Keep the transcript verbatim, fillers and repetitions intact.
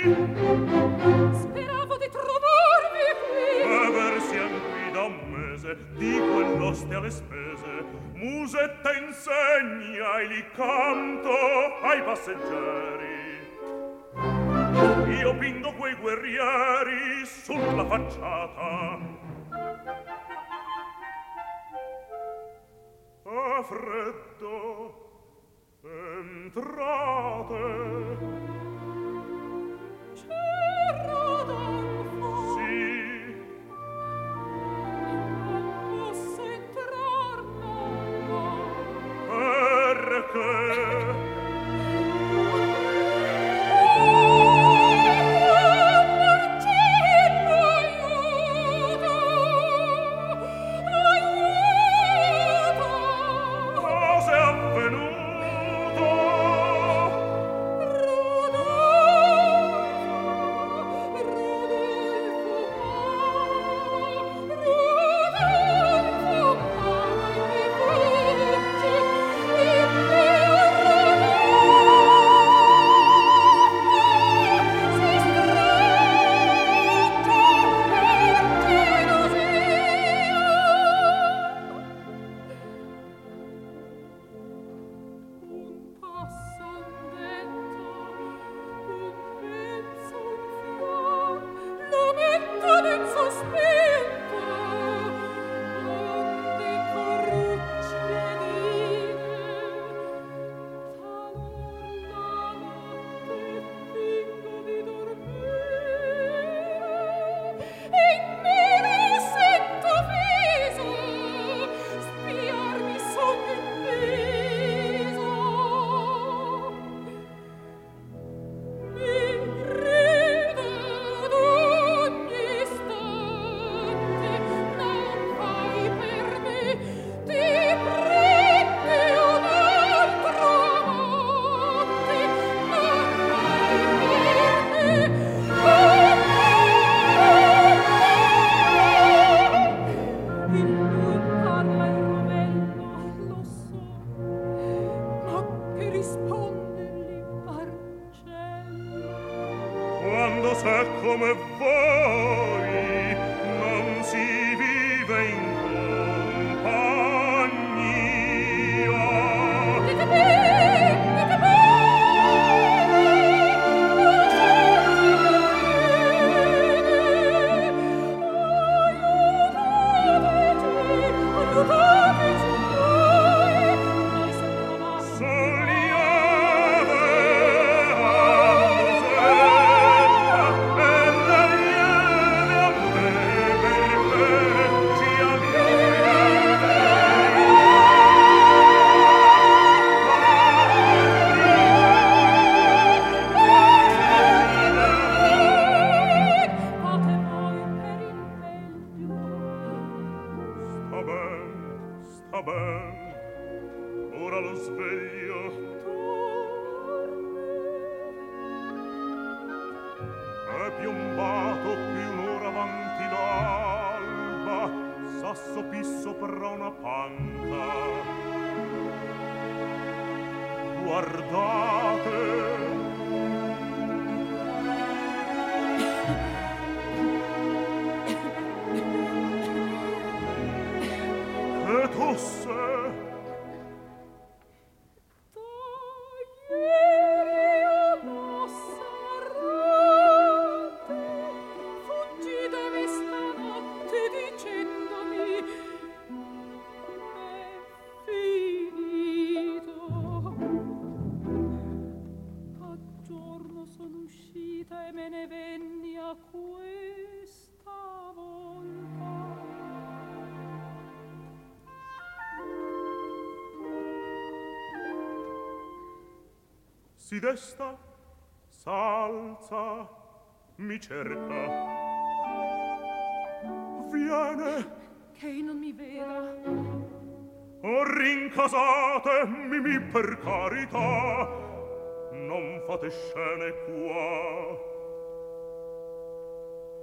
Speravo di trovarvi qui. E versiam qui da un mese, di quell'oste alle spese. Musetta insegna e li canto ai passeggeri. Io pindo quei guerrieri sulla facciata. A freddo entrate. C'è Rodolfo. Sì. Non posso entrar, no. Perché? Si desta, s'alza, mi cerca. Viene. Che non mi veda. Oh, rincasatemi per carità. Non fate scene qua.